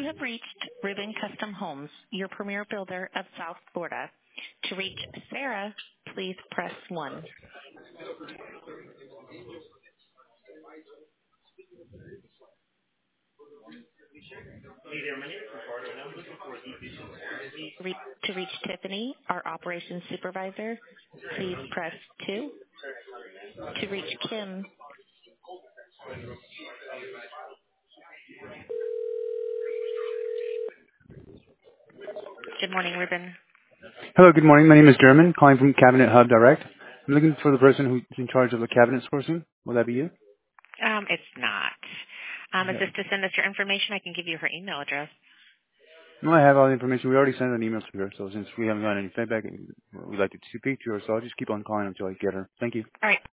have reached Rubin Custom Homes, your premier builder of South Florida. To reach Sarah, please press 1. To reach Tiffany, our operations supervisor, please press 2. To reach Kim, good morning, Rubin. Hello, good morning. My name is German, calling from Cabinet Hub Direct. I'm looking for the person who's in charge of the cabinet sourcing. Will that be you? It's not. Is Okay. this to send us your information? I can give you her email address. No, I have all the information. We already sent an email to her, so since we haven't gotten any feedback, we'd like to speak to her, so I'll just keep on calling until I get her. Thank you. All right.